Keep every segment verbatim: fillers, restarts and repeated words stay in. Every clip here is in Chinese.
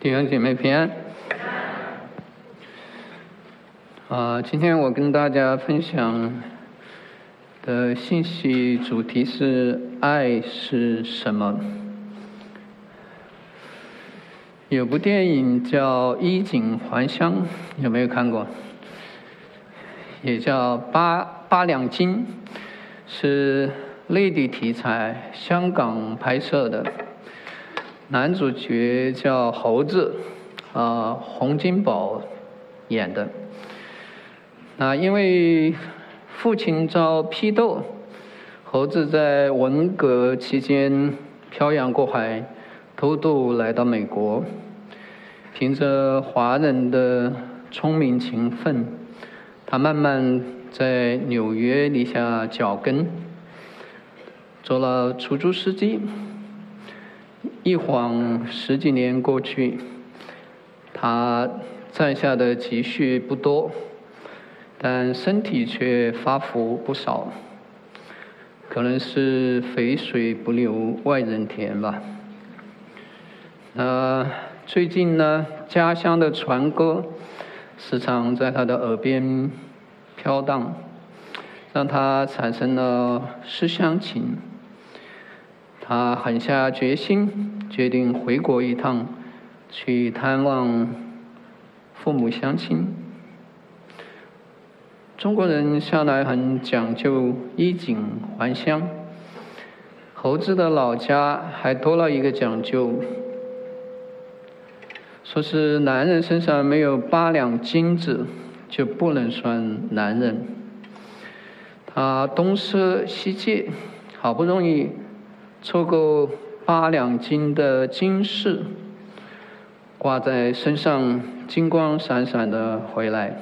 弟兄姐妹平安。啊，今天我跟大家分享的信息主题是爱是什么。有部电影叫《衣锦还乡》，有没有看过？也叫八八两金，是内地题材，香港拍摄的。男主角叫猴子，啊，洪金宝演的。那因为父亲遭批斗，猴子在文革期间漂洋过海，偷渡来到美国，凭着华人的聪明勤奋，他慢慢在纽约立下脚跟，做了出租司机。一晃十几年过去，他赚下的积蓄不多，但身体却发福不少，可能是肥水不流外人田吧。呃，最近呢，家乡的船歌时常在他的耳边飘荡，让他产生了思乡情。他狠下决心，决定回国一趟，去探望父母乡亲。中国人向来很讲究衣锦还乡，猴子的老家还多了一个讲究，说是男人身上没有八两金子就不能算男人。他东施西借，好不容易凑够八两金的金饰，挂在身上，金光闪闪的回来。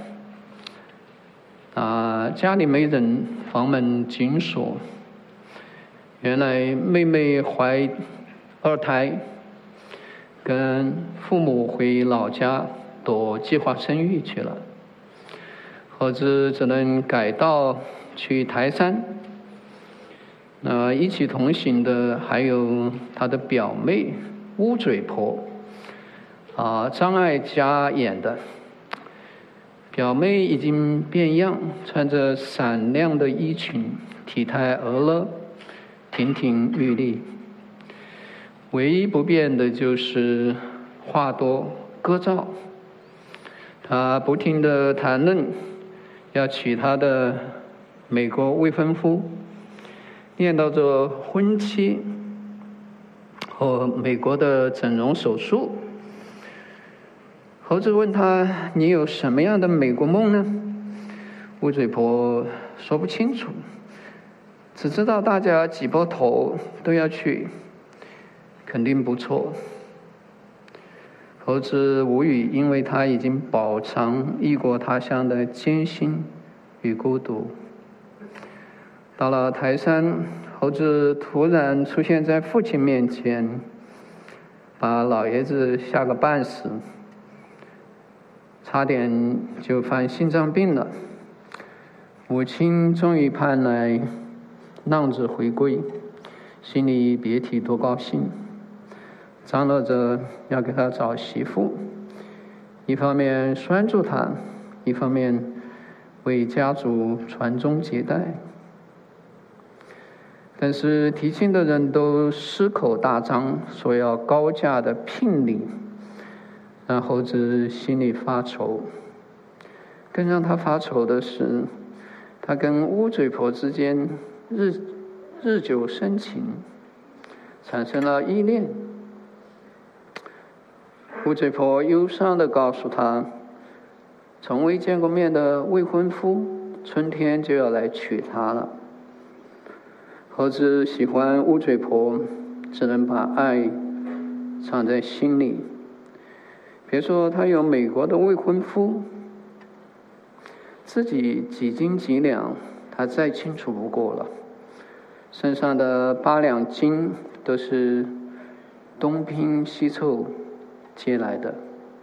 啊，家里没人，房门紧锁。原来妹妹怀二胎，跟父母回老家躲计划生育去了。猴子只能改道去台山。那一起同行的还有他的表妹乌嘴婆，啊，张艾嘉演的。表妹已经变样，穿着闪亮的衣裙，体态婀娜，亭亭玉立。唯一不变的就是话多歌噪。她不停地谈论要娶她的美国未婚夫，念叨着婚期和美国的整容手术。猴子问他：“你有什么样的美国梦呢？”乌嘴婆说不清楚，只知道大家挤破头都要去，肯定不错。猴子无语，因为他已经饱尝异国他乡的艰辛与孤独。到了台山，猴子突然出现在父亲面前，把老爷子吓个半死，差点就犯心脏病了。母亲终于盼来浪子回归，心里别提多高兴，张罗着要给他找媳妇，一方面拴住他，一方面为家族传宗接代。但是提亲的人都失口大张，说要高价的聘礼，让猴子心里发愁。更让他发愁的是，他跟乌嘴婆之间日日久生情，产生了依恋。乌嘴婆忧伤地告诉他，从未见过面的未婚夫春天就要来娶她了。猴子喜欢乌嘴婆，只能把爱藏在心里。别说他有美国的未婚夫，自己几斤几两，他再清楚不过了。身上的八两金都是东拼西凑借来的。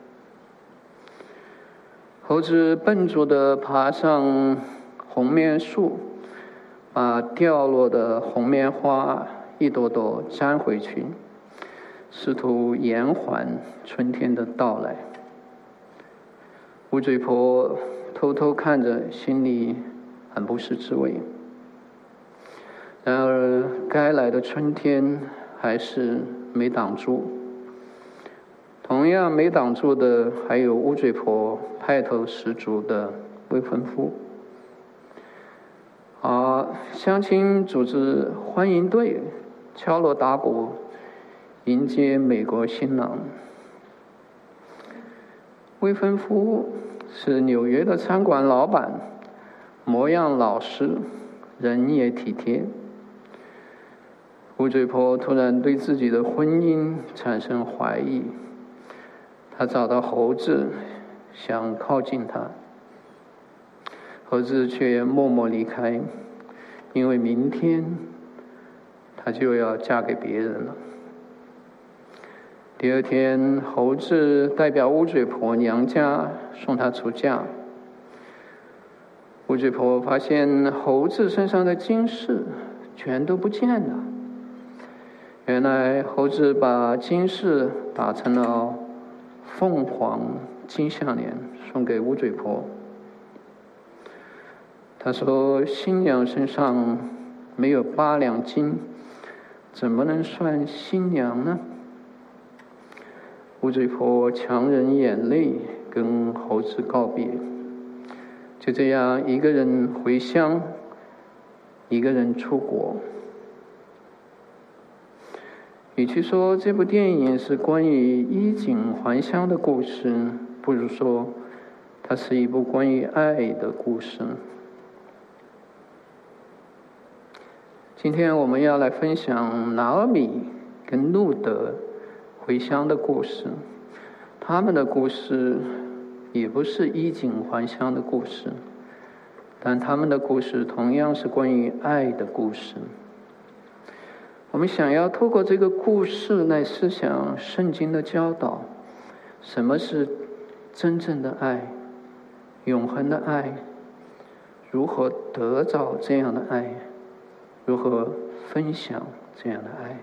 猴子笨拙地爬上红棉树，把掉落的红棉花一朵朵粘回去， 试图延缓春天的到来。乌嘴婆偷偷看着，心里很不是滋味。然而，该来的春天还是没挡住。同样没挡住的，还有乌嘴婆派头十足的未婚夫。而相亲组织欢迎队敲锣打鼓迎接美国新郎。未婚夫是纽约的餐馆老板，模样老实，人也体贴。乌嘴婆突然对自己的婚姻产生怀疑，她找到猴子，想靠近他。猴子却默默离开，因为明天她就要嫁给别人了。第二天，猴子代表乌嘴婆娘家送她出嫁。乌嘴婆发现猴子身上的金饰全都不见了。原来猴子把金饰打成了凤凰金项链，送给乌嘴婆。他说：“新娘身上没有八两金，怎么能算新娘呢？”乌嘴婆强忍眼泪跟猴子告别，就这样一个人回乡，一个人出国。与其说这部电影是关于衣锦还乡的故事，不如说它是一部关于爱的故事。今天我们要来分享拿俄米跟路德回乡的故事。他们的故事也不是衣锦还乡的故事，但他们的故事同样是关于爱的故事。我们想要透过这个故事来思想圣经的教导，什么是真正的爱，永恒的爱，如何得着这样的爱，如何分享这样的爱。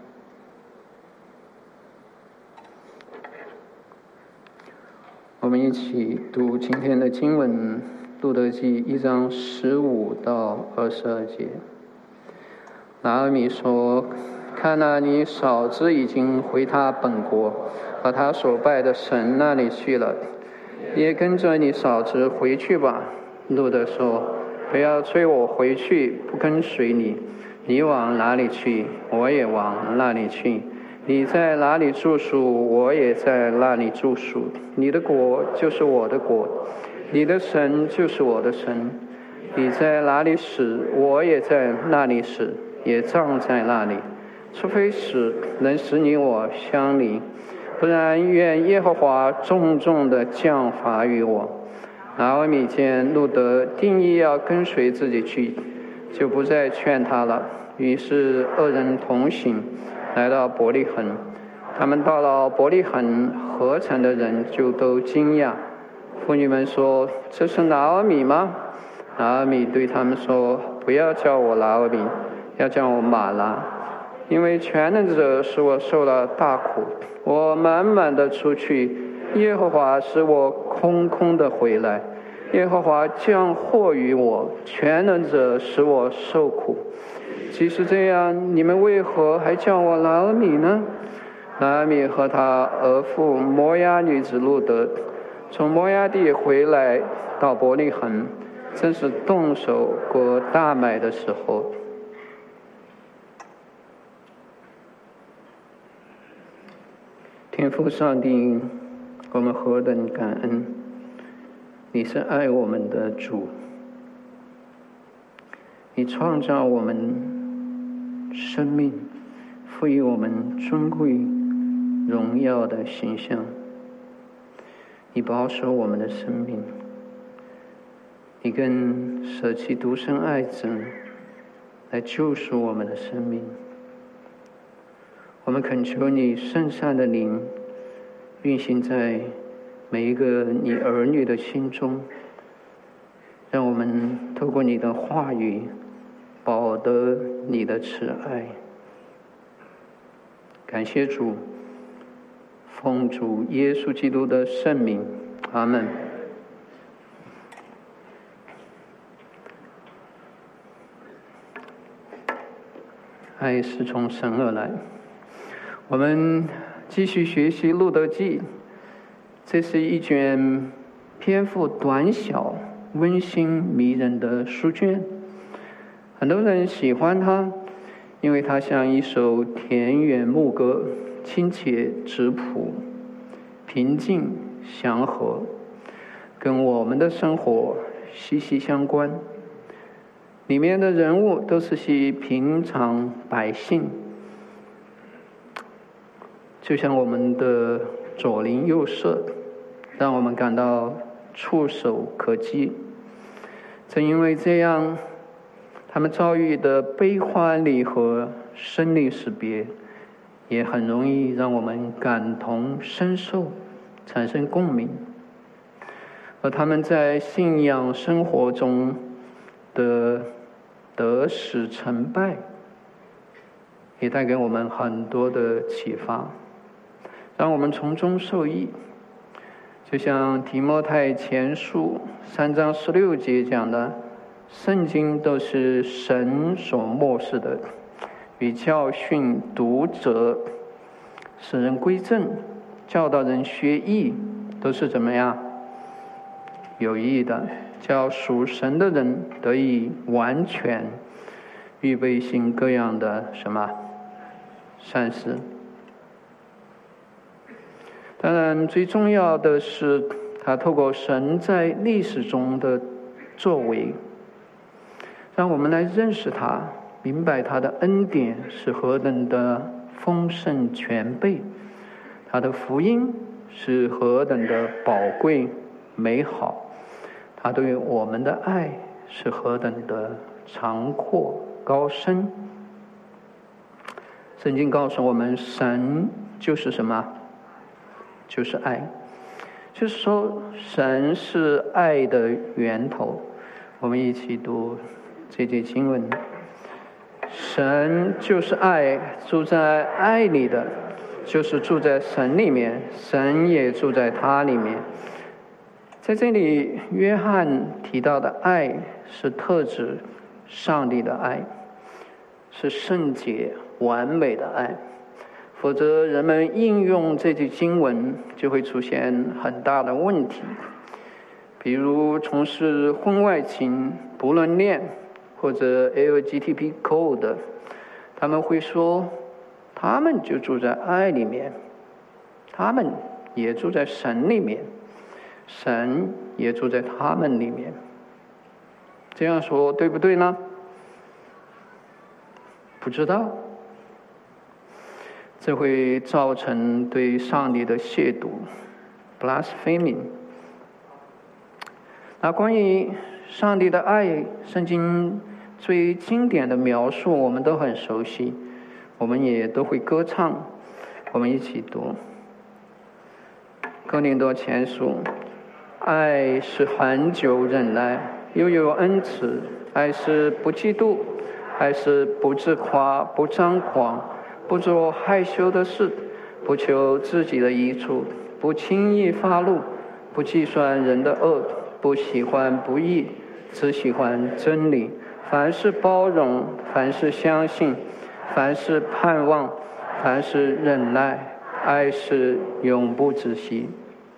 我们一起读今天的经文，路得记一章十五到二十二节。拿俄米说：“看哪，你嫂子已经回她本国，和她所拜的神那里去了，也跟着你嫂子回去吧。”路得说：“不要催我回去，不跟随你。你往哪里去，我也往那里去。你在哪里住宿，我也在那里住宿。你的国就是我的国，你的神就是我的神。你在哪里死，我也在那里死，也葬在那里。除非死能使你我相离，不然愿耶和华重重的降罚于我。”拿俄米见路得定义要跟随自己去，就不再劝他了。于是二人同行，来到伯利恒。他们到了伯利恒，合城的人就都惊讶。妇女们说：“这是拿俄米吗？”拿俄米对他们说：“不要叫我拿俄米，要叫我玛拉，因为全能者使我受了大苦，我满满的出去，耶和华使我空空的回来。耶和华降祸于我，全能者使我受苦。即使这样，你们为何还叫我拿俄米呢？”拿俄米和他儿妇摩押女子路得从摩押地回来，到伯利恒，正是动手割大麦的时候。天父上帝，我们何等感恩，你是爱我们的主，你创造我们生命，赋予我们尊贵荣耀的形象，你保守我们的生命，你更舍弃独生爱子来救赎我们的生命。我们恳求你圣善的灵运行在每一个你儿女的心中，让我们透过你的话语饱得你的慈爱。感谢主， 奉主耶稣基督的圣名，阿们。爱是从神而来。我们继续学习《路德记》，这是一卷篇幅短小、温馨迷人的书卷。很多人喜欢它，因为它像一首田园牧歌，亲切质朴，平静祥和，跟我们的生活息息相关。里面的人物都是些平常百姓，就像我们的左邻右舍，让我们感到触手可及。正因为这样，他们遭遇的悲欢离合、生离死别，也很容易让我们感同身受，产生共鸣。而他们在信仰生活中的得失成败，也带给我们很多的启发，让我们从中受益。就像提摩太前书三章十六节讲的，圣经都是神所默示的，与教训、读者、使人归正、教导人学义，都是怎么样？有益的，叫属神的人得以完全，预备行各样的什么善事。当然，最重要的是，他透过神在历史中的作为，让我们来认识他，明白他的恩典是何等的丰盛全备，他的福音是何等的宝贵美好，他对我们的爱是何等的长阔高深。圣经告诉我们，神就是什么？就是爱。就是说，神是爱的源头。我们一起读这节经文：神就是爱，住在爱里的，就是住在神里面，神也住在他里面。在这里，约翰提到的爱是特指上帝的爱，是圣洁完美的爱。否则，人们应用这句经文就会出现很大的问题，比如从事婚外情、不伦恋或者 L G B T Q 他们会说，他们就住在爱里面，他们也住在神里面，神也住在他们里面。这样说对不对呢？不知道。这会造成对上帝的亵渎 blasphemy。 那关于上帝的爱，圣经最经典的描述我们都很熟悉，我们也都会歌唱。我们一起读哥林多前书：爱是恒久忍耐，又有恩慈；爱是不嫉妒，爱是不自夸，不张狂，不做害羞的事，不求自己的益处，不轻易发怒，不计算人的恶，不喜欢不义，只喜欢真理。凡事包容，凡事相信，凡事盼望，凡事忍耐，爱是永不止息。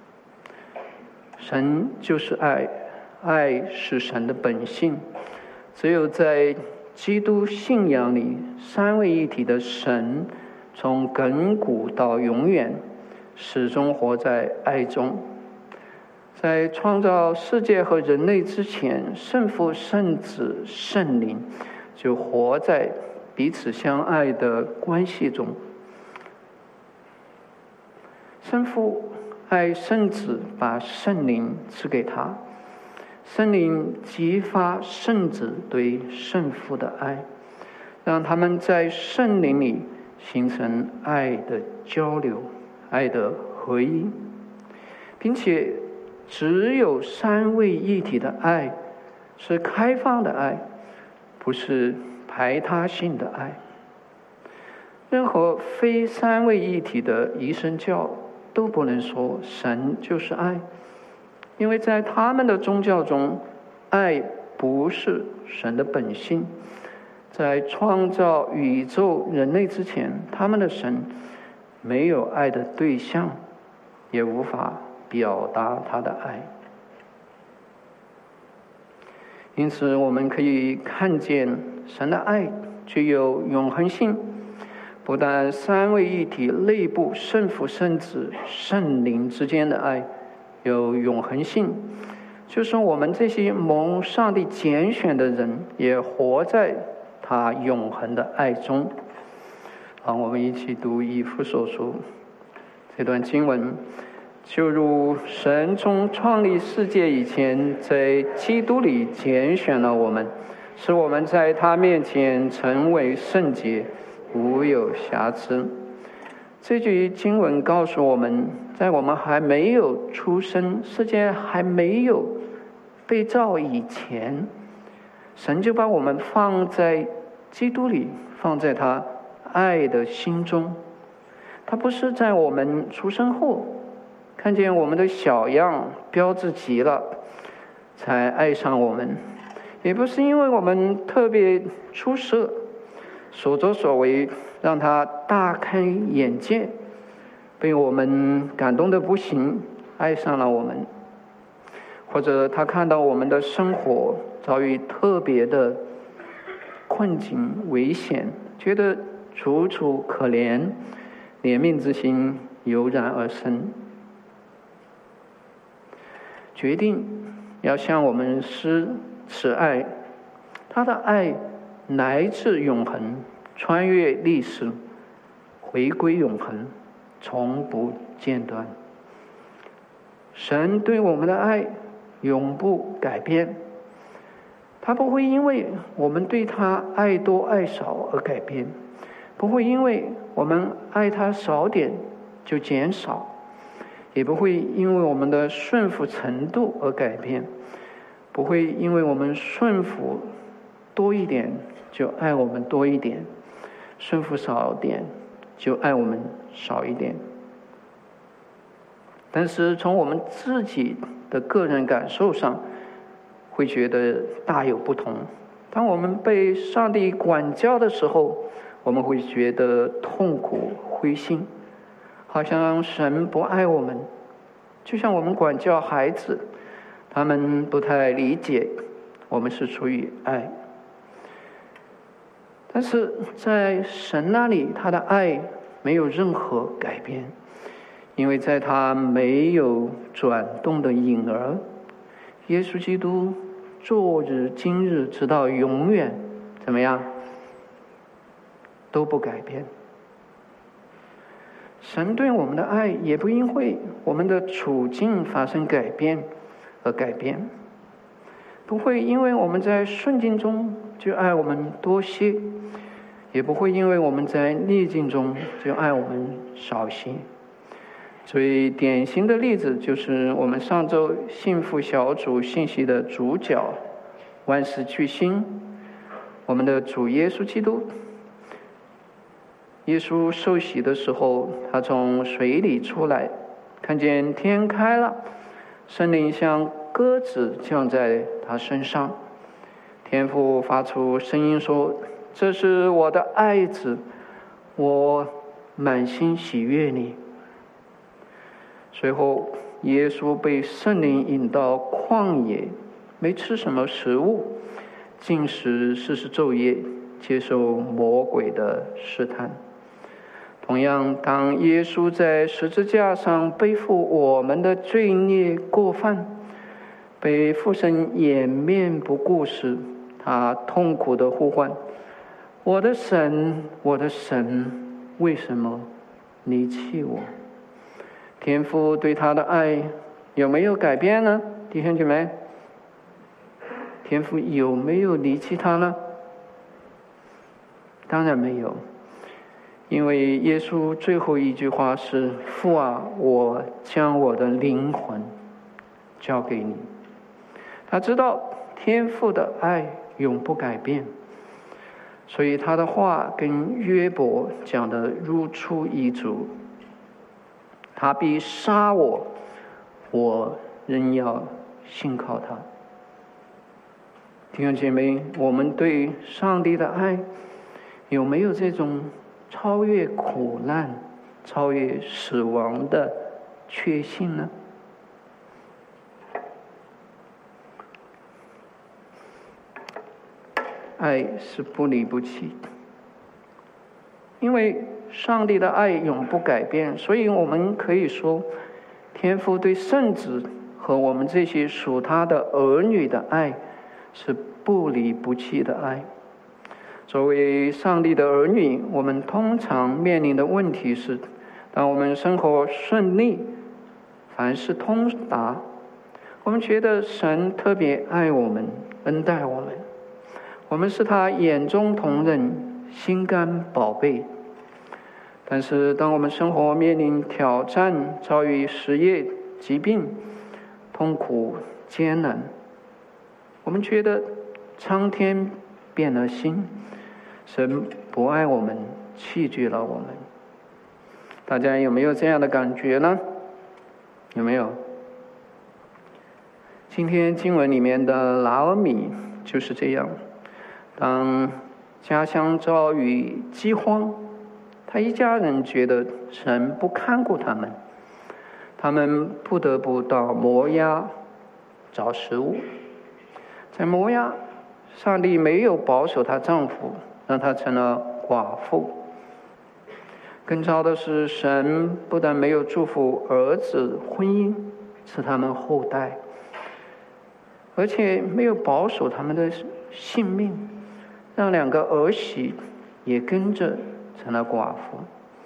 神就是爱，爱是神的本性。只有在基督信仰里，三位一体的神从亘古到永远始终活在爱中。在创造世界和人类之前，圣父、圣子、圣灵就活在彼此相爱的关系中。圣父爱圣子，把圣灵赐给他，圣灵激发圣子对圣父的爱，让他们在圣灵里形成爱的交流、爱的合一，并且只有三位一体的爱是开放的爱，不是排他性的爱。任何非三位一体的一神教都不能说神就是爱，因为在他们的宗教中，爱不是神的本性。在创造宇宙人类之前，他们的神没有爱的对象，也无法表达他的爱。因此我们可以看见神的爱具有永恒性，不但三位一体内部圣父圣子圣灵之间的爱有永恒性，就是我们这些蒙上帝拣选的人也活在他永恒的爱中。让我们一起读以弗所书这段经文。就如神从创立世界以前，在基督里拣选了我们，使我们在他面前成为圣洁，无有瑕疵。这句经文告诉我们，在我们还没有出生，世界还没有被造以前，神就把我们放在基督里，放在他爱的心中。他不是在我们出生后看见我们的小样标致极了才爱上我们，也不是因为我们特别出色，所作所为让他大开眼界，被我们感动得不行，爱上了我们，或者他看到我们的生活遭遇特别的困境危险，觉得楚楚可怜，怜悯之心油然而生，决定要向我们施此爱。他的爱来自永恒，穿越历史，回归永恒，从不间断。神对我们的爱永不改变，他不会因为我们对他爱多爱少而改变，不会因为我们爱他少点就减少，也不会因为我们的顺服程度而改变，不会因为我们顺服多一点就爱我们多一点，顺服少一点就爱我们少一点。但是从我们自己的个人感受上，会觉得大有不同。当我们被上帝管教的时候，我们会觉得痛苦灰心，好像神不爱我们。就像我们管教孩子，他们不太理解我们是出于爱，但是在神那里，他的爱没有任何改变，因为在他没有转动的影儿。耶稣基督昨日今日直到永远怎么样都不改变。神对我们的爱也不因为我们的处境发生改变而改变，不会因为我们在顺境中就爱我们多些，也不会因为我们在逆境中就爱我们少些。最典型的例子就是我们上周幸福小组信息的主角，万事巨星，我们的主耶稣基督。耶稣受洗的时候，他从水里出来，看见天开了，圣灵像鸽子降在他身上，天父发出声音说：“这是我的爱子，我满心喜悦你。”随后耶稣被圣灵引到旷野，没吃什么食物，禁食四十昼夜，接受魔鬼的试探。同样，当耶稣在十字架上背负我们的罪孽过犯，被父神掩面不顾时，他痛苦地呼唤：“我的神，我的神，为什么离弃我？”天父对他的爱有没有改变呢？弟兄姐妹，天父有没有离弃他呢？当然没有，因为耶稣最后一句话是：“父啊，我将我的灵魂交给你。”他知道天父的爱永不改变，所以他的话跟约伯讲得如出一辙。 他必杀我，我仍要信靠他。弟兄姐妹，我们对上帝的爱有没有这种超越苦难、超越死亡的确信呢？爱是不离不弃，因为上帝的爱永不改变，所以我们可以说，天父对圣子和我们这些属他的儿女的爱是不离不弃的爱。作为上帝的儿女，我们通常面临的问题是，当我们生活顺利，凡事通达，我们觉得神特别爱我们，恩待我们，我们是他眼中同人，心肝宝贝。但是当我们生活面临挑战，遭遇失业、疾病、痛苦、艰难，我们觉得苍天变了心，神不爱我们，弃绝了我们。大家有没有这样的感觉呢？有没有？今天经文里面的拿俄米就是这样，当家乡遭遇饥荒，他一家人觉得神不看顾他们，他们不得不到摩押找食物。在摩押，上帝没有保守她丈夫，让她成了寡妇。更糟的是，神不但没有祝福儿子婚姻，赐他们后代，而且没有保守他们的性命，让两个儿媳也跟着成了寡妇。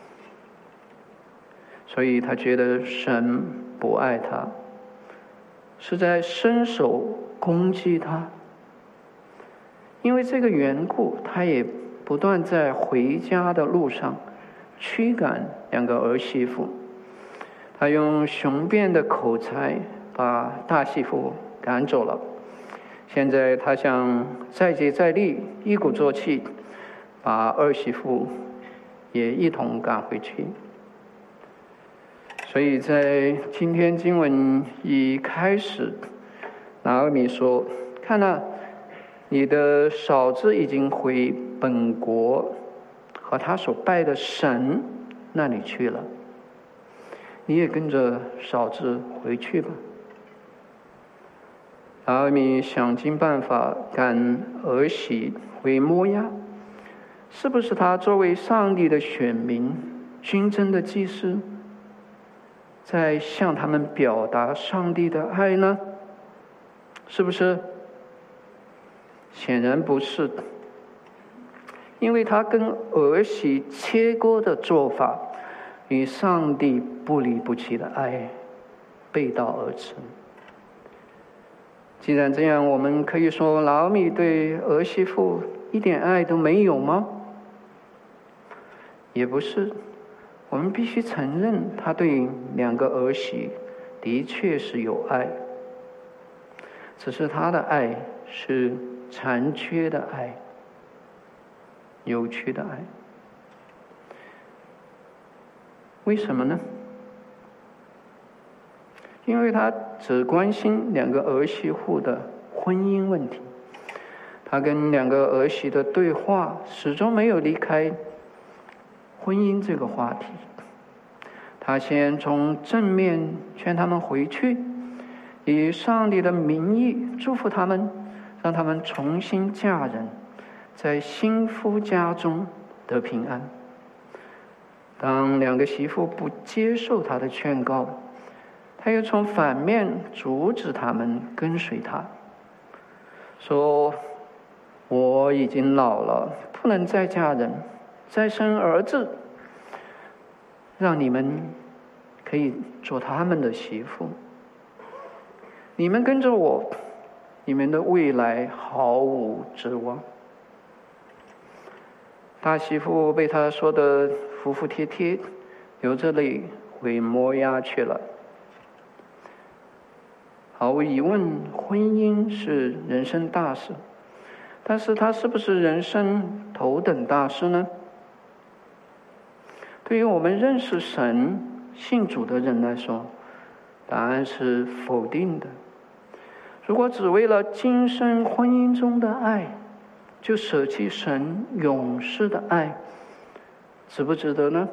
所以他觉得神不爱他，是在伸手攻击他。因为这个缘故，他也不断在回家的路上驱赶两个儿媳妇。他用雄辩的口才把大媳妇赶走了。现在他想再接再厉，一鼓作气把二媳妇也一同赶回去。所以在今天经文一开始，拿俄米说：看啊，你的嫂子已经回本国和他所拜的神那里去了，你也跟着嫂子回去吧。拿俄米想尽办法赶儿媳回摩押，是不是他作为上帝的选民、军政的祭司，在向他们表达上帝的爱呢？是不是？显然不是，因为他跟儿媳切割的做法与上帝不离不弃的爱背道而驰。既然这样，我们可以说拿俄米对儿媳妇一点爱都没有吗？也不是，我们必须承认他对两个儿媳的确是有爱，只是他的爱是残缺的爱，扭曲的爱。为什么呢？因为他只关心两个儿媳妇的婚姻问题，他跟两个儿媳的对话始终没有离开婚姻这个话题。他先从正面劝他们回去，以上帝的名义祝福他们，让他们重新嫁人，在新夫家中得平安。当两个媳妇不接受他的劝告，他又从反面阻止他们跟随他，说：我已经老了，不能再嫁人，再生儿子，让你们可以做他们的媳妇。你们跟着我，你们的未来毫无指望。大媳妇被他说得服服帖帖，流着泪回摩押去了。毫无疑问，婚姻是人生大事，但是它是不是人生头等大事呢？对于我们认识神信主的人来说，答案是否定的。如果只为了今生婚姻中的爱，就舍弃神永世的爱，值不值得呢？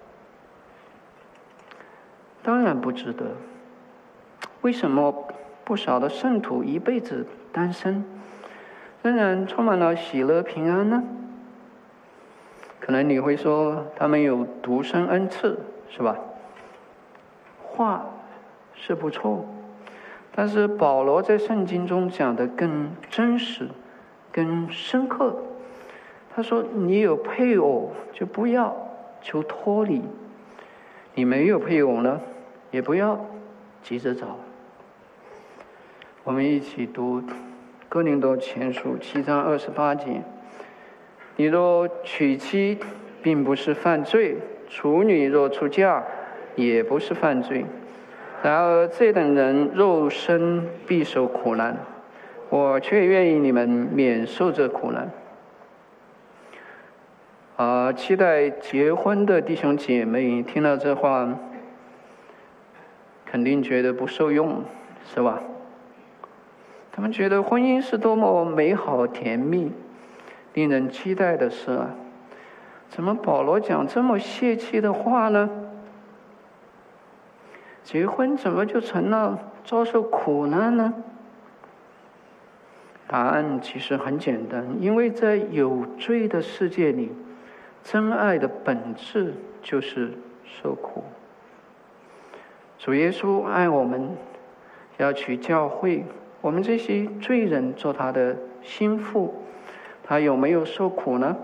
当然不值得。为什么不少的圣徒一辈子单身，仍然充满了喜乐平安呢？可能你会说，他们有独生恩赐，是吧？话是不错，但是保罗在圣经中讲的更真实、更深刻。他说：“你有配偶就不要求脱离，你没有配偶呢，也不要急着找。”我们一起读哥林多前书七章二十八节：“你若娶妻，并不是犯罪；处女若出嫁，也不是犯罪。然而这等人肉身必受苦难，我却愿意你们免受这苦难。”啊，期待结婚的弟兄姐妹听到这话，肯定觉得不受用，是吧？他们觉得婚姻是多么美好甜蜜、令人期待的事啊！怎么保罗讲这么泄气的话呢？结婚怎么就成了遭受苦难呢？答案其实很简单，因为在有罪的世界里，真爱的本质就是受苦。主耶稣爱我们，要娶教会，我们这些罪人做他的心腹，他有没有受苦呢？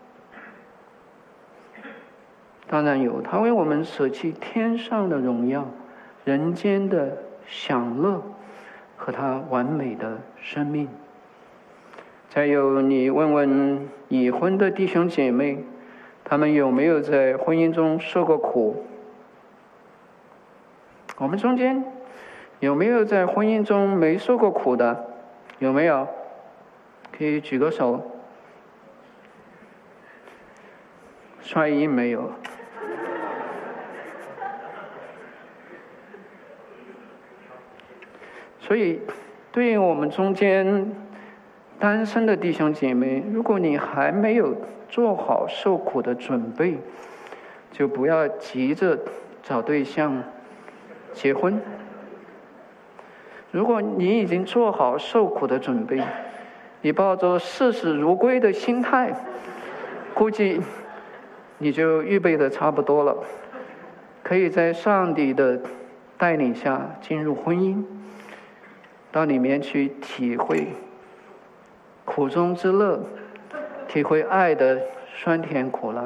当然有，他为我们舍弃天上的荣耀、人间的享乐和他完美的生命。再有，你问问已婚的弟兄姐妹，他们有没有在婚姻中受过苦？我们中间有没有在婚姻中没受过苦的？有没有？可以举个手。帅印没有。所以，对于我们中间单身的弟兄姐妹，如果你还没有做好受苦的准备，就不要急着找对象结婚。如果你已经做好受苦的准备，你抱着视死如归的心态，估计你就预备的差不多了，可以在上帝的带领下进入婚姻，到里面去体会苦中之乐，体会爱的酸甜苦辣。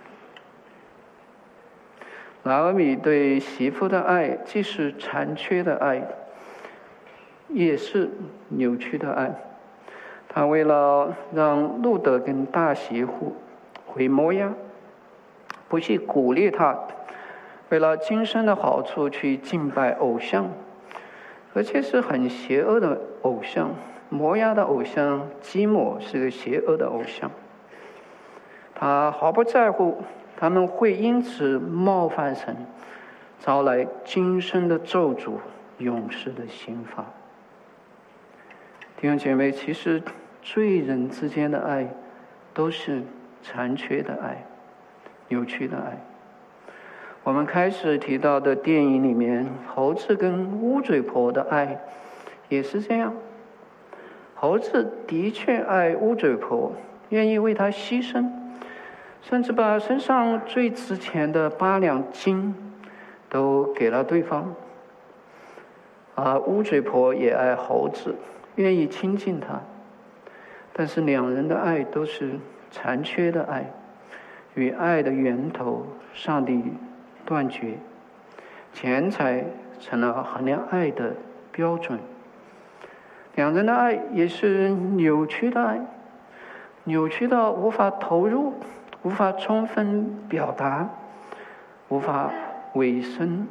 拿俄米对媳妇的爱，既是残缺的爱，也是扭曲的爱。他为了让路德跟大媳妇回摩押，不去鼓励他为了今生的好处去敬拜偶像，而且是很邪恶的偶像。摩押的偶像基抹是个邪恶的偶像，他毫不在乎他们会因此冒犯神，招来今生的咒诅、永世的刑罚。弟兄姐妹，其实罪人之间的爱都是残缺的爱、扭曲的爱。我们开始提到的电影里面，猴子跟乌嘴婆的爱也是这样。猴子的确爱乌嘴婆，愿意为她牺牲，甚至把身上最值钱的八两金都给了对方。而乌嘴婆也爱猴子，愿意亲近他，但是两人的爱都是残缺的爱，与爱的源头上帝断绝，钱财成了衡量爱的标准。两人的爱也是扭曲的爱，扭曲到无法投入，无法充分表达，无法委身。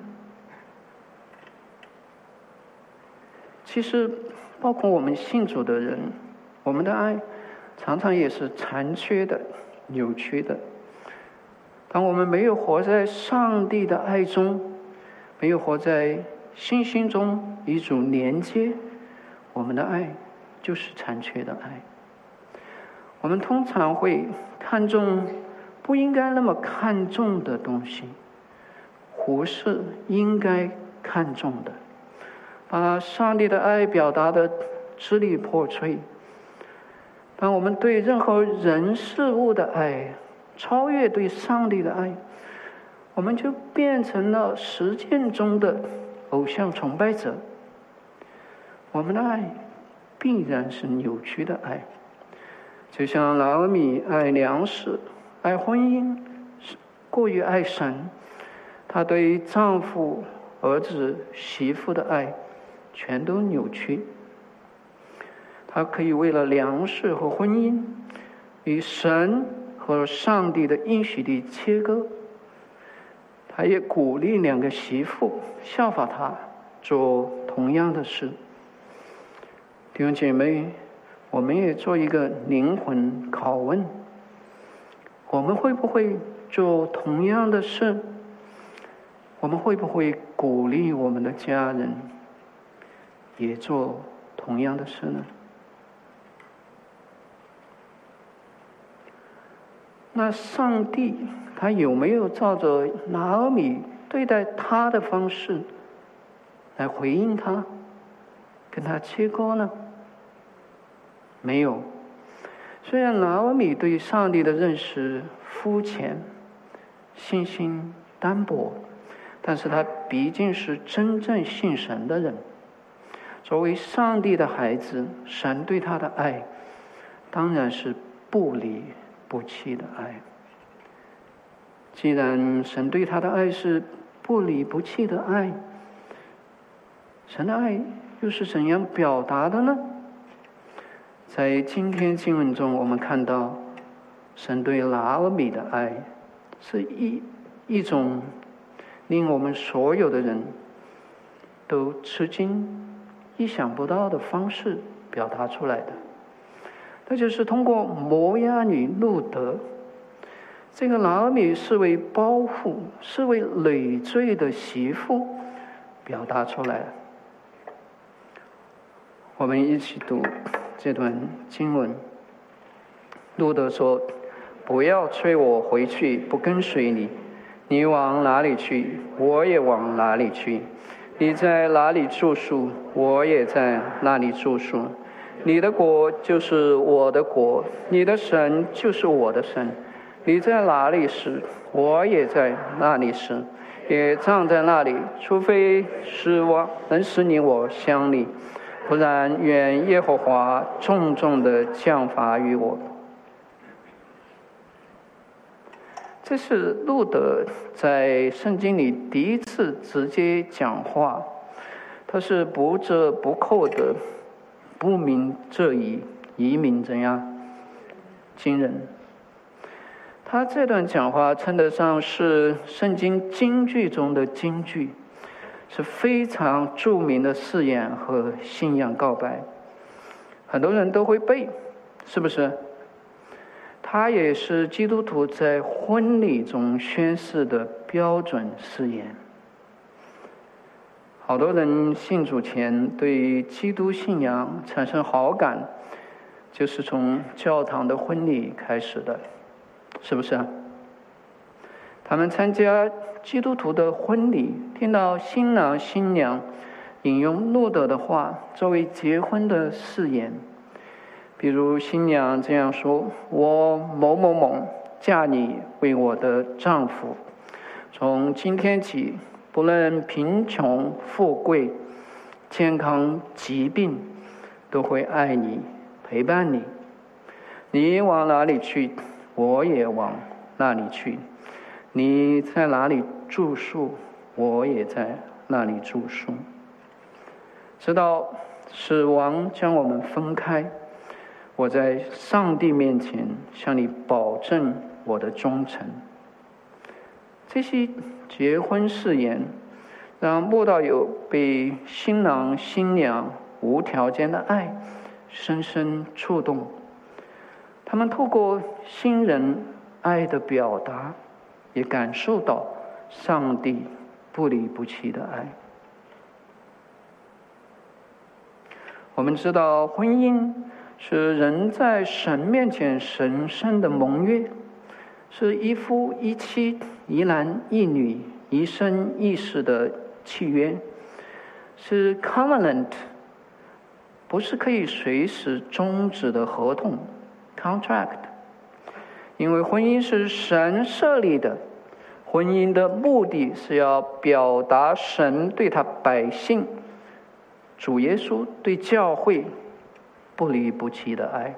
其实包括我们信主的人，我们的爱常常也是残缺的、扭曲的。当我们没有活在上帝的爱中， 没有活在信心中与主连接，我们的爱就是残缺的爱。我们通常会看重不应该那么看重的东西，忽视应该看重的，把上帝的爱表达的支离破碎。当我们对任何人事物的爱超越对上帝的爱，我们就变成了实践中的偶像崇拜者。我们的爱必然是扭曲的爱，就像拿俄米爱粮食、爱婚姻，过于爱神，她对丈夫、儿子、媳妇的爱全都扭曲。她可以为了粮食和婚姻与神和上帝的应许地切割。她也鼓励两个媳妇效法她做同样的事。弟兄姐妹，我们也做一个灵魂拷问：我们会不会做同样的事？我们会不会鼓励我们的家人也做同样的事呢？那上帝他有没有照着拿俄米对待他的方式来回应他，跟他切割呢？没有。虽然拿俄米对上帝的认识肤浅，信心单薄，但是他毕竟是真正信神的人。作为上帝的孩子，神对他的爱当然是不离不弃的爱。既然神对他的爱是不离不弃的爱，神的爱又是怎样表达的呢？在今天经文中，我们看到神对拿俄米的爱是一一种令我们所有的人都吃惊、意想不到的方式表达出来的。那就是通过摩押女路德，这个拿俄米视为包袱、视为累赘的媳妇表达出来了。我们一起读这段经文。路德说：不要催我回去，不跟随你。你往哪里去，我也往哪里去。你在哪里住宿，我也在那里住宿。你的国就是我的国，你的神就是我的神。你在哪里时，我也在那里时，也站在那里，除非是我能使你我相离，不然愿耶和华重重的降罚于我。这是路德在圣经里第一次直接讲话，他是不折不扣的不鸣则已，移民怎样惊人。他这段讲话称得上是圣经金句中的金句，是非常著名的誓言和信仰告白，很多人都会背，是不是？它也是基督徒在婚礼中宣誓的标准誓言。好多人信主前对基督信仰产生好感，就是从教堂的婚礼开始的，是不是啊？他们参加基督徒的婚礼，听到新郎新娘引用路德的话作为结婚的誓言，比如新娘这样说：我某某某嫁你为我的丈夫，从今天起，不论贫穷富贵、健康疾病，都会爱你陪伴你。你往哪里去，我也往那里去。你在哪里住宿，我也在那里住宿。直到死亡将我们分开，我在上帝面前向你保证我的忠诚。这些结婚誓言让慕道友被新郎新娘无条件的爱深深触动，他们透过新人爱的表达，也感受到上帝不离不弃的爱。我们知道，婚姻是人在神面前神圣的盟约，是一夫一妻、一男一女、一生一世的契约，是 covenant， 不是可以随时终止的合同 contract。因为婚姻是神设立的，婚姻的目的是要表达神对他百姓主耶稣对教会不离不弃的爱。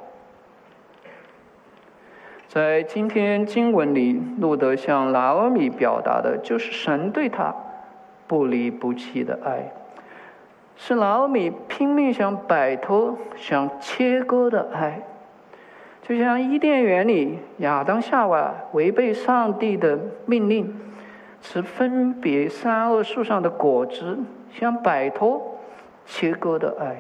在今天经文里，路德向拿俄米表达的就是神对他不离不弃的爱，是拿俄米拼命想摆脱、想切割的爱。就像伊甸园里亚当夏娃违背上帝的命令，吃分别善恶树上的果子，想摆脱切割的爱。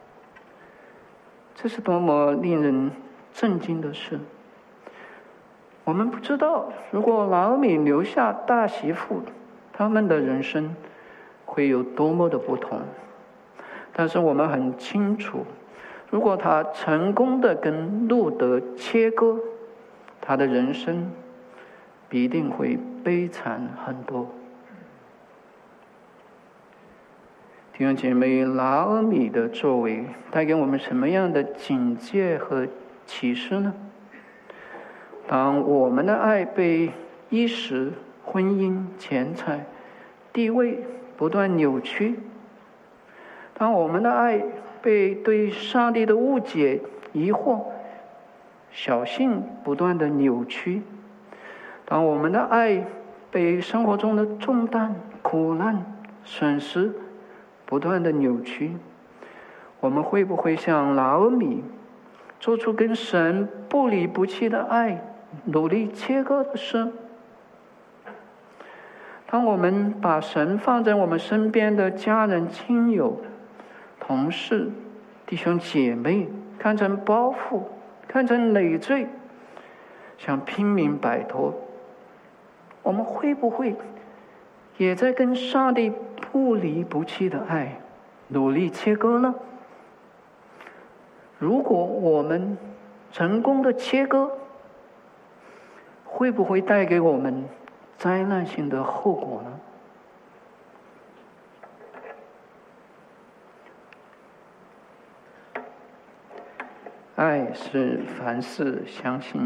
这是多么令人震惊的事！我们不知道，如果拿俄米留下大媳妇，他们的人生会有多么的不同。但是我们很清楚，如果他成功的跟路德切割，他的人生必定会悲惨很多。弟兄姐妹，拿俄米的作为带给我们什么样的警戒和启示呢？当我们的爱被衣食、婚姻、钱财、地位不断扭曲，当我们的爱被对上帝的误解、疑惑、小信不断的扭曲，当我们的爱被生活中的重担、苦难、损失不断的扭曲，我们会不会像拿俄米做出跟神不离不弃的爱努力切割的事？当我们把神放在我们身边的家人、亲友、同事、弟兄姐妹看成包袱、看成累赘，想拼命摆脱，我们会不会也在跟上帝不离不弃的爱努力切割呢？如果我们成功的切割，会不会带给我们灾难性的后果呢？爱是凡事相信。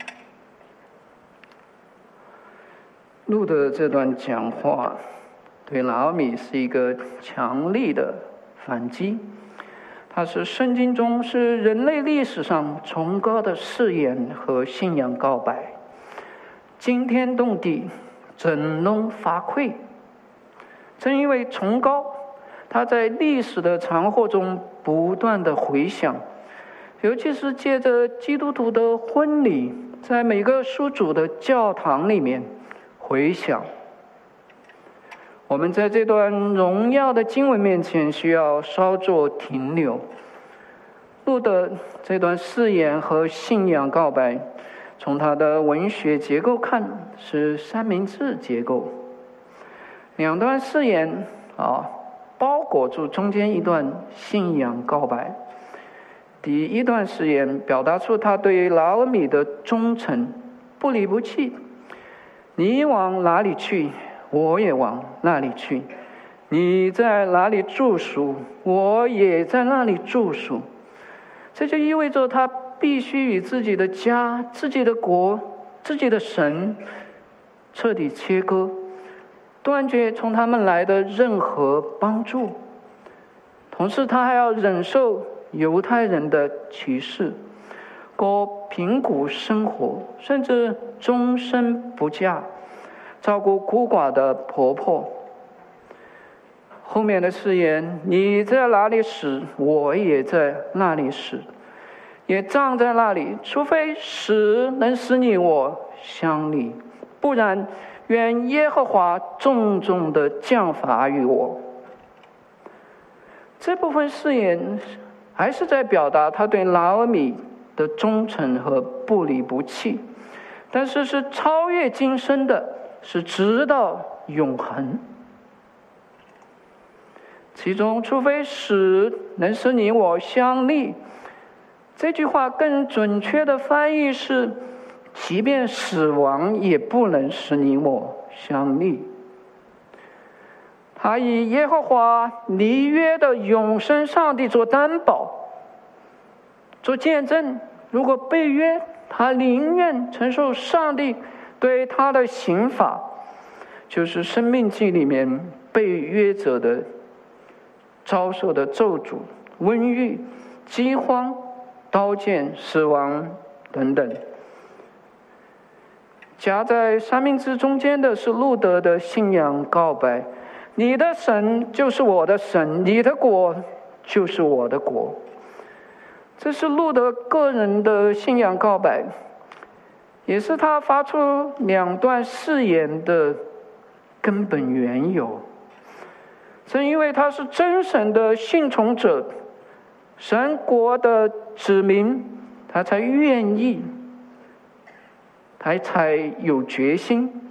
路德这段讲话对拿俄米是一个强力的反击，它是圣经中是人类历史上崇高的誓言和信仰告白，惊天动地，振聋发聩。正因为崇高，它在历史的长河中不断的回响，尤其是借着基督徒的婚礼，在每个属主的教堂里面回响。我们在这段荣耀的经文面前需要稍作停留。路德这段誓言和信仰告白，从他的文学结构看是三明治结构，两段誓言啊包裹住中间一段信仰告白。第一段誓言表达出他对拿俄米的忠诚，不离不弃。你往哪里去，我也往那里去；你在哪里住宿，我也在那里住宿。这就意味着他必须与自己的家、自己的国、自己的神彻底切割，断绝从他们来的任何帮助。同时他还要忍受犹太人的歧视，过贫苦生活，甚至终身不嫁，照顾孤寡的婆婆。后面的誓言，你在哪里死，我也在那里死，也葬在那里，除非死能使你我相离，不然愿耶和华重重的降罚于我。这部分誓言还是在表达他对拿俄米的忠诚和不离不弃，但是是超越今生的，是直到永恒。 其中除非死能使你我相立，这句话更准确的翻译是，即便死亡也不能使你我相立。他以耶和华立约的永生上帝做担保，做见证。如果被约，他宁愿承受上帝对他的刑罚，就是申命记里面被约者的遭受的咒诅、瘟疫、饥荒、刀剑、死亡等等。夹在三明治中间的是路德的信仰告白：你的神就是我的神，你的国就是我的国。这是路德个人的信仰告白，也是他发出两段誓言的根本缘由。正因为他是真神的信从者，神国的子民，他才愿意，他才有决心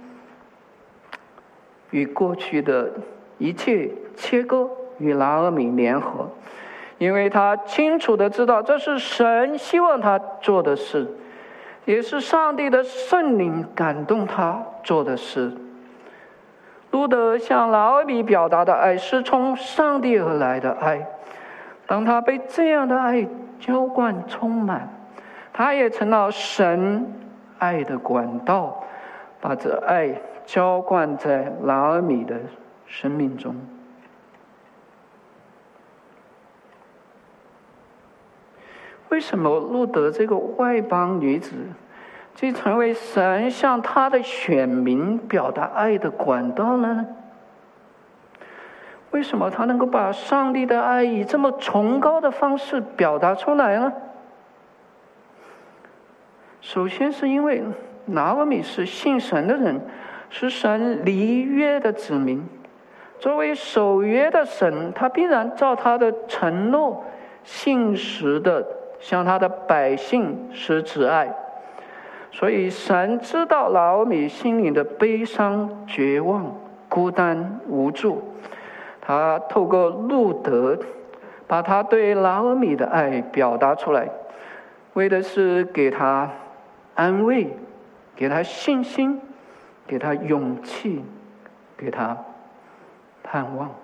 与过去的一切切割，与拿俄米联合。因为他清楚的知道，这是神希望他做的事，也是上帝的圣灵感动他做的事。路德向拿俄米表达的爱是从上帝而来的爱，当他被这样的爱浇灌充满，他也成了神爱的管道，把这爱浇灌在拿俄米的生命中。为什么路德这个外邦女子就成为神向他的选民表达爱的管道呢？为什么他能够把上帝的爱以这么崇高的方式表达出来呢？首先是因为拿俄米是信神的人，是神立约的子民。作为守约的神，他必然照他的承诺信实的向他的百姓施慈爱。所以神知道拿俄米心里的悲伤、绝望、孤单、无助，他透过路德把他对拿俄米的爱表达出来，为的是给他安慰，给他信心，给他勇气，给他盼望。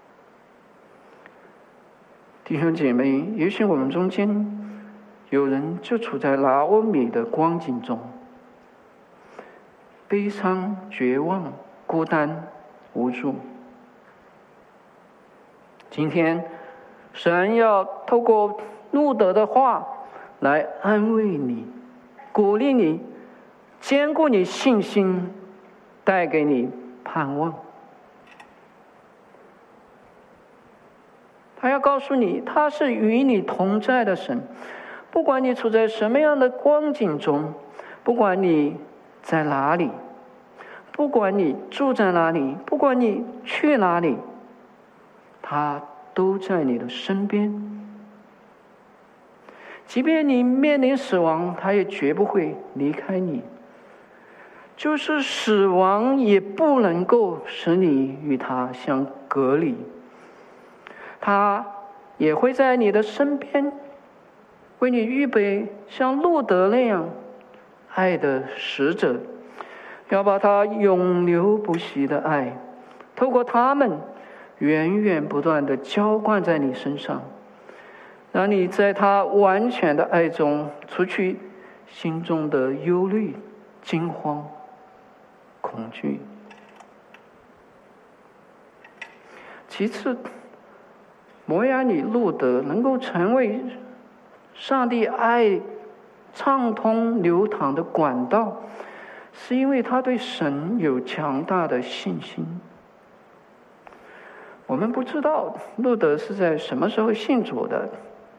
弟兄姐妹，也许我们中间有人就处在拿俄米的光景中，悲伤、绝望、孤单、无助。今天神要透过路德的话来安慰你，鼓励你，坚固你信心，带给你盼望。他要告诉你，他是与你同在的神，不管你处在什么样的光景中，不管你在哪里，不管你住在哪里，不管你去哪里，他都在你的身边。即便你面临死亡，他也绝不会离开你。就是死亡也不能够使你与他相隔离，他也会在你的身边，为你预备像路德那样爱的使者，要把他永流不息的爱透过他们源源不断地浇灌在你身上，让你在他完全的爱中除去心中的忧虑、惊慌、恐惧。其次，摩押女路德能够成为上帝爱畅通流淌的管道，是因为他对神有强大的信心。我们不知道路德是在什么时候信主的，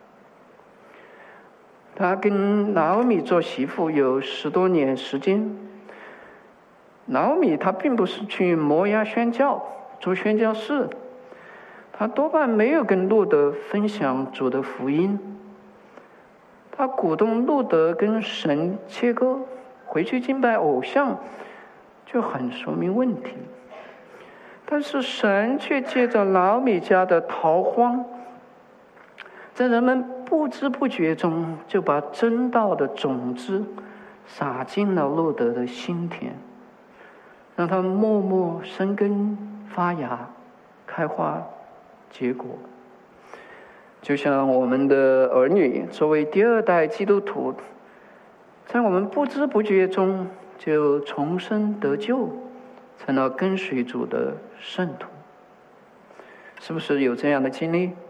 他跟拿俄米做媳妇有十多年时间。拿俄米他并不是去摩押宣教做宣教士，他多半没有跟路德分享主的福音。他鼓动路德跟神切割，回去敬拜偶像，就很说明问题。 但是神却借着老米家的逃荒，在人们不知不觉中就把真道的种子撒进了路德的心田，让他默默生根发芽、开花结果。就像我们的儿女作为第二代基督徒，在我们不知不觉中就重生得救，成了跟随主的圣徒。是不是有这样的经历？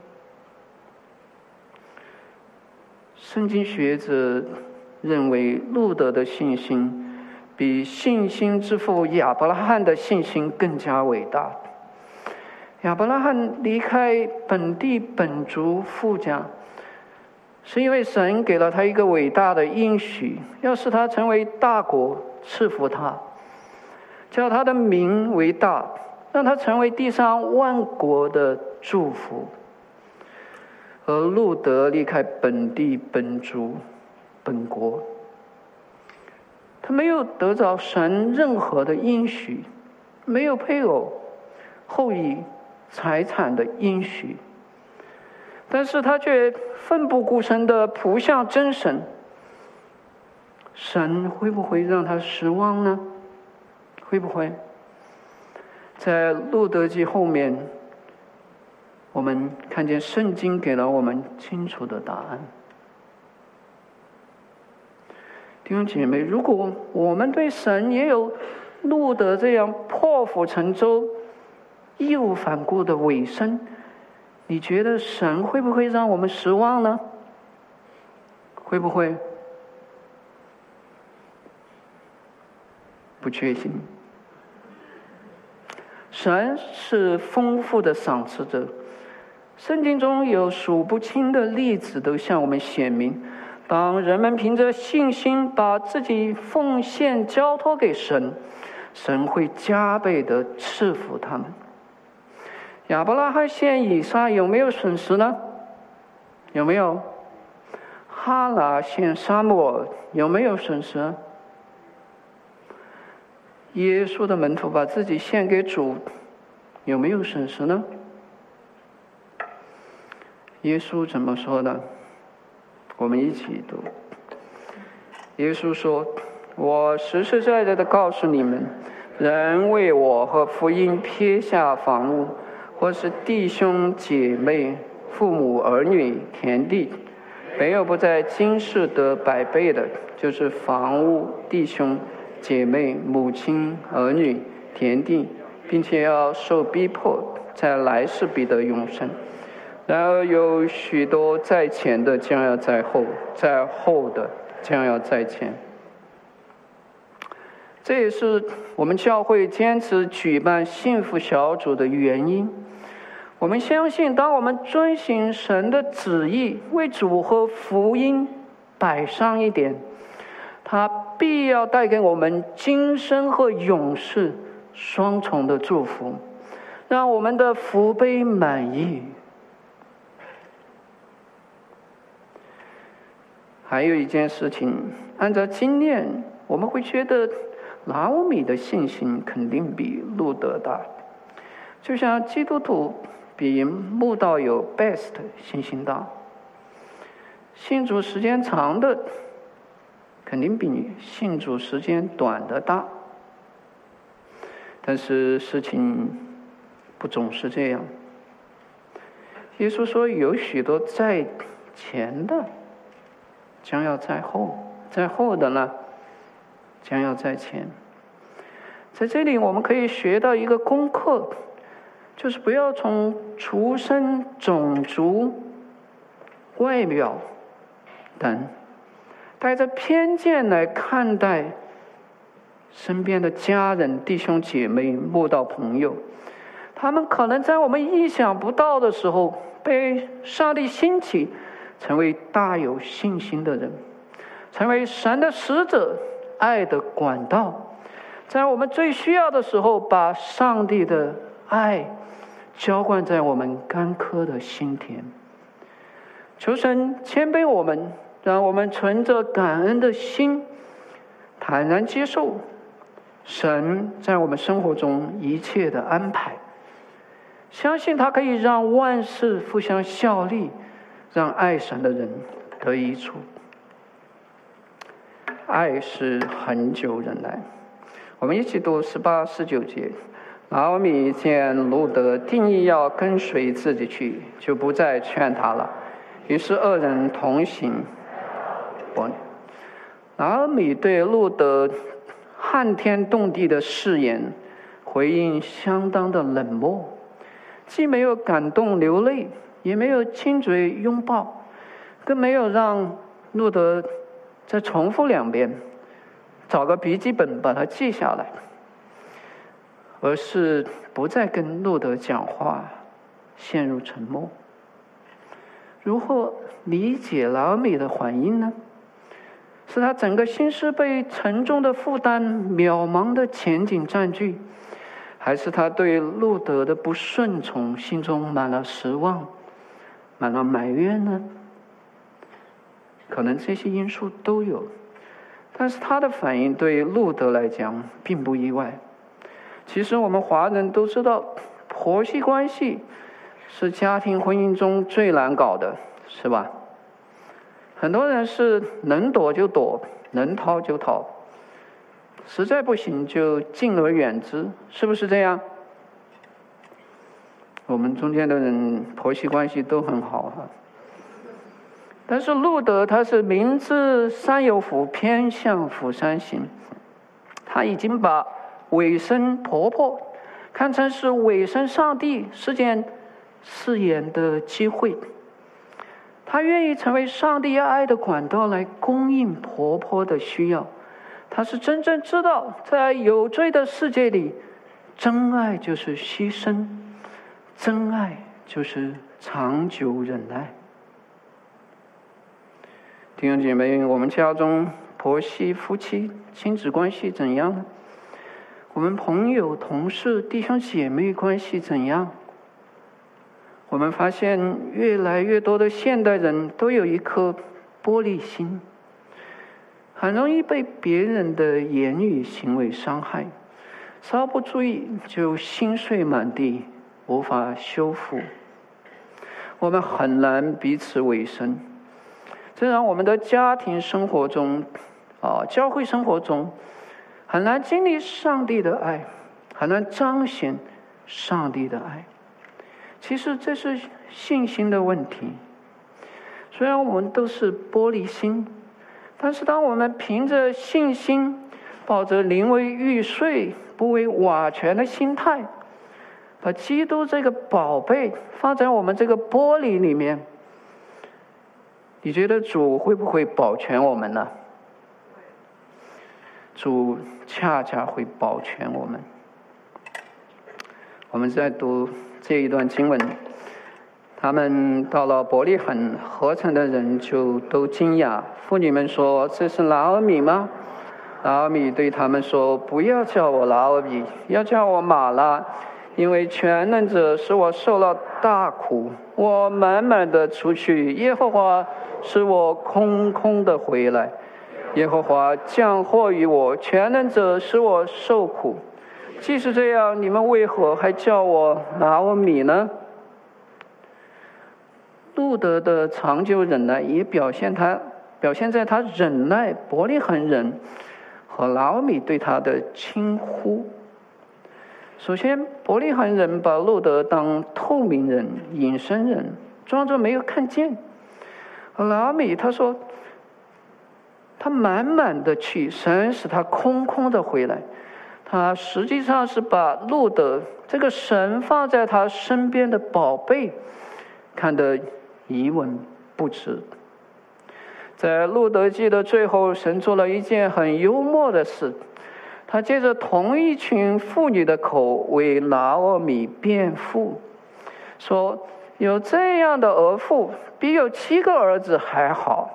圣经学者认为，路德的信心比信心之父亚伯拉罕的信心更加伟大。亚伯拉罕离开本地本族父家，是因为神给了他一个伟大的应许，要使他成为大国，赐福他，叫他的名为大，让他成为地上万国的祝福。而路德离开本地本族本国，他没有得着神任何的应许，没有配偶、后裔、财产的应许，但是他却奋不顾身地扑向真神。神会不会让他失望呢？会不会？在路德记后面，我们看见圣经给了我们清楚的答案。弟兄姐妹，如果我们对神也有路德这样破釜沉舟、义无反顾的委身，你觉得神会不会让我们失望呢？会不会？不确信。神是丰富的赏赐者，圣经中有数不清的例子都向我们显明，当人们凭着信心把自己奉献交托给神，神会加倍的赐福他们。亚伯拉罕献以撒有没有损失呢？有没有？哈拿献撒母耳有没有损失？耶稣的门徒把自己献给主，有没有损失呢？耶稣怎么说的？我们一起读。耶稣说：“我实实在在的告诉你们，人为我和福音撇下房屋，或是弟兄姐妹、父母儿女、田地，没有不在今世得百倍的，就是房屋、弟兄姐妹、母亲、儿女、田地，并且要受逼迫，在来世必得永生。然而有许多在前的将要在后，在后的将要在前。”这也是我们教会坚持举办幸福小组的原因。我们相信，当我们遵行神的旨意，为主和福音摆上一点，他必要带给我们今生和永世双重的祝福，让我们的福杯满溢。还有一件事情，按照经验，我们会觉得拿俄米的信心肯定比路德大，就像基督徒比慕道友 best 信心大，信主时间长的肯定比你信主时间短的大。但是事情不总是这样。耶稣说，有许多在前的将要在后，在后的呢将要在前。在这里我们可以学到一个功课，就是不要从出身、种族、外表等带着偏见来看待身边的家人、弟兄姐妹、慕道朋友。他们可能在我们意想不到的时候被上帝兴起，成为大有信心的人，成为神的使者、爱的管道，在我们最需要的时候把上帝的爱浇灌在我们干渴的心田。求神谦卑我们，让我们存着感恩的心，坦然接受神在我们生活中一切的安排， 相信他可以让万事互相效力，让爱神的人得益处。爱是恒久忍耐。我们一起读十八、十九节。拿俄米见路得定义要跟随自己去，就不再劝他了。于是二人同行。拿俄米对路得撼天动地的誓言回应相当的冷漠，既没有感动流泪，也没有亲嘴拥抱，更没有让路得再重复两遍，找个笔记本把它记下来，而是不再跟路得讲话，陷入沉默。如何理解拿俄米的反应呢？是他整个心思被沉重的负担、渺茫的前景占据，还是他对路得的不顺从心中满了失望，满了埋怨呢？可能这些因素都有，但是他的反应对路得来讲并不意外。其实我们华人都知道，婆媳关系是家庭婚姻中最难搞的，是吧？很多人是能躲就躲，能逃就逃，实在不行就敬而远之，是不是这样？我们中间的人婆媳关系都很好哈。但是路得他是明知山有虎，偏向虎山行，他已经把委身婆婆看成是委身上帝是件饰演的机会，他愿意成为上帝爱的管道来供应婆婆的需要。他是真正知道在有罪的世界里，真爱就是牺牲，真爱就是长久忍耐。弟兄姐妹，我们家中婆媳、夫妻、亲子关系怎样呢？我们朋友、同事、弟兄姐妹关系怎样？我们发现越来越多的现代人都有一颗玻璃心，很容易被别人的言语行为伤害，稍不注意就心碎满地，无法修复。我们很难彼此委身，这让我们的家庭生活中啊，教会生活中很难经历上帝的爱，很难彰显上帝的爱。其实这是信心的问题。虽然我们都是玻璃心，但是当我们凭着信心，抱着宁为玉碎不为瓦全的心态，把基督这个宝贝放在我们这个玻璃里面，你觉得主会不会保全我们呢？主恰恰会保全我们。我们在读这一段经文，他们到了伯利恒，合城的人就都惊讶。妇女们说：“这是拿俄米吗？”拿俄米对他们说：“不要叫我拿俄米，要叫我玛拉，因为全能者使我受了大苦，我满满的出去，耶和华使我空空的回来。耶和华降祸于我，全能者使我受苦。既是这样，你们为何还叫我拿俄米呢？”路得的长久忍耐也表现他表现在他忍耐伯利恒人和拿俄米对他的轻忽。首先，伯利恒人把路得当透明人、隐身人，装作没有看见。而拿俄米他说，他满满的去，神使他空空的回来。他实际上是把路得这个神放在他身边的宝贝看得一文不值。在路得记的最后，神做了一件很幽默的事，他借着同一群妇女的口为拿俄米辩护，说有这样的儿妇比有七个儿子还好。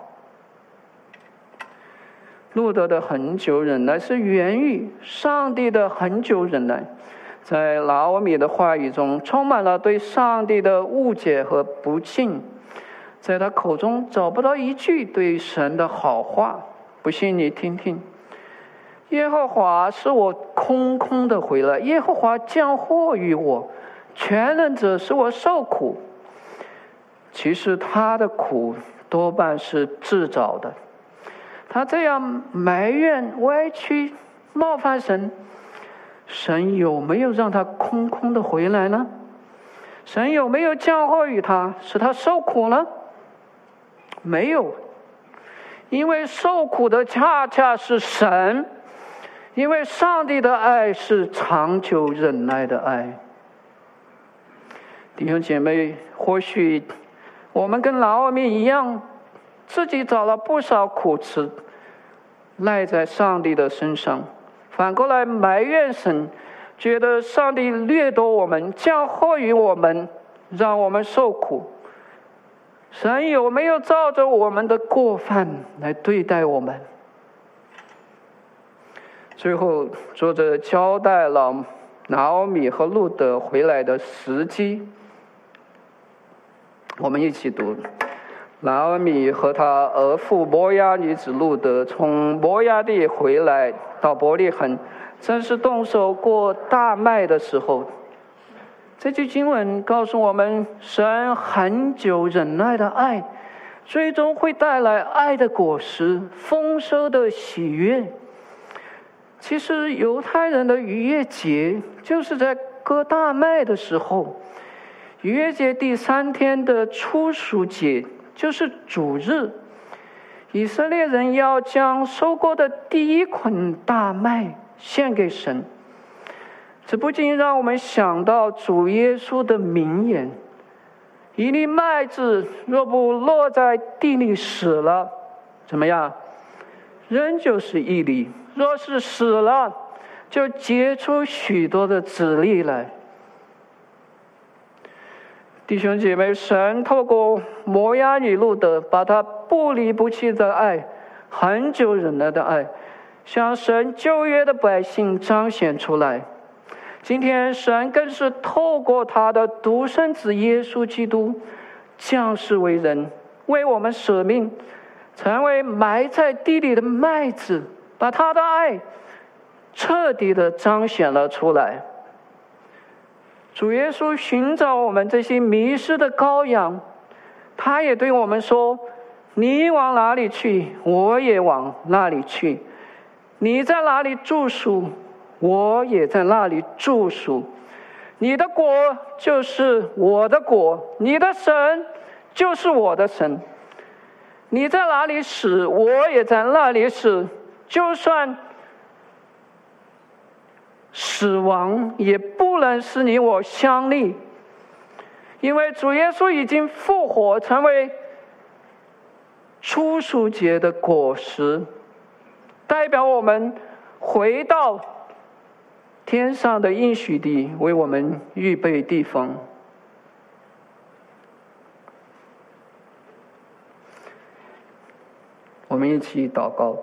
路得的恒久忍耐是源于上帝的恒久忍耐，在拿俄米的话语中充满了对上帝的误解和不信，在他口中找不到一句对神的好话。不信你听听，耶和华使我空空的回来，耶和华降祸于我， 全能者使我受苦。其实他的苦多半是自找的。他这样埋怨、歪曲、冒犯神，神有没有让他空空的回来呢？神有没有降祸于他，使他受苦呢？没有，因为受苦的恰恰是神，因为上帝的爱是长久忍耐的爱。弟兄姐妹，或许我们跟拿俄米一样，自己找了不少苦吃，赖在上帝的身上，反过来埋怨神，觉得上帝掠夺我们，降祸于我们，让我们受苦。神有没有照着我们的过犯来对待我们？最后，作者交代了拿俄米和路得回来的时机。我们一起读：拿俄米和他儿妇摩押女子路得从摩押地回来，到伯利恒，正是动手过大麦的时候。这句经文告诉我们，神很久忍耐的爱，最终会带来爱的果实，丰收的喜悦。其实犹太人的逾越节就是在割大麦的时候，逾越节第三天的初熟节就是主日，以色列人要将收割的第一捆大麦献给神。这不禁让我们想到主耶稣的名言：一粒麦子若不落在地里死了，怎么样？仍旧是一粒；若是死了，就结出许多的子粒来。弟兄姐妹，神透过摩押女路得，把他不离不弃的爱，很久忍耐的爱，向神旧约的百姓彰显出来。今天神更是透过他的独生子耶稣基督降世为人，为我们舍命，成为埋在地里的麦子，把他的爱彻底的彰显了出来。主耶稣寻找我们这些迷失的羔羊，他也对我们说：你往哪里去，我也往那里去；你在哪里住宿，我也在那里住宿。你的国就是我的国，你的神就是我的神。你在哪里死，我也在那里死。就算死亡也不能使你我相离，因为主耶稣已经复活，成为初熟节的果实，代表我们回到天上的应许地，为我们预备地方。我们一起祷告。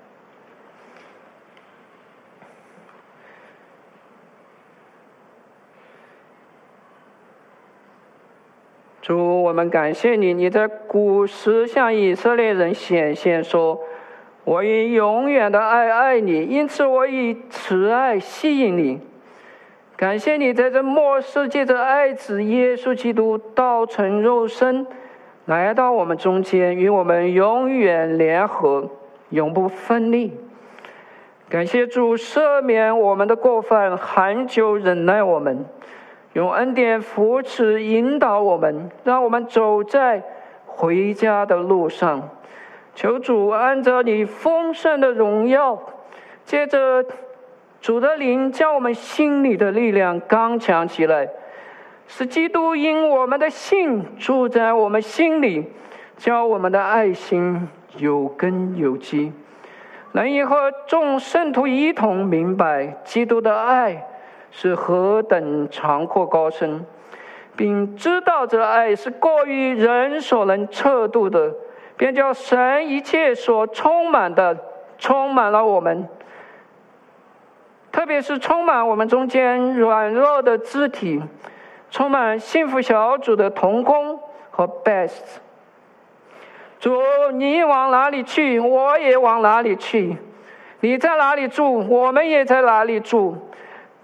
主，我们感谢你，你在古时向以色列人显现说：我以永远的爱爱你，因此我以慈爱吸引你。感谢你在这末世借着爱子耶稣基督道成肉身，来到我们中间，与我们永远联合，永不分离。感谢主赦免我们的过犯，恒久忍耐我们，用恩典扶持引导我们，让我们走在回家的路上。求主按照你丰盛的荣耀，借着主的灵，将我们心里的力量刚强起来，使基督因我们的信住在我们心里，叫我们的爱心有根有基，能以和众圣徒一同明白基督的爱是何等长阔高深，并知道这爱是过于人所能测度的，便叫神一切所充满的充满了我们，特别是充满我们中间软弱的肢体，充满幸福小组的同工和 best。 主，你往哪里去，我也往哪里去；你在哪里住，我们也在哪里住。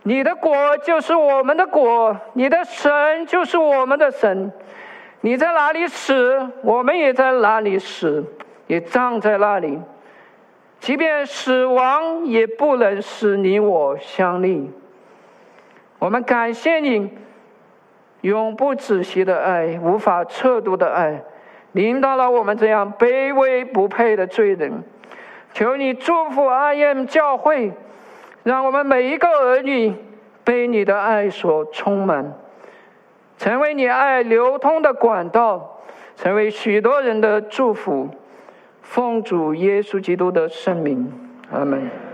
你的国就是我们的国，你的神就是我们的神。你在哪里死，我们也在哪里死，也葬在那里。即便死亡也不能使你我相离。我们感谢你永不止息的爱，无法测度的爱，临到了我们这样卑微不配的罪人。求你祝福 I M 教会，让我们每一个儿女被你的爱所充满，成为你爱流通的管道，成为许多人的祝福。奉主耶稣基督的圣名，阿们。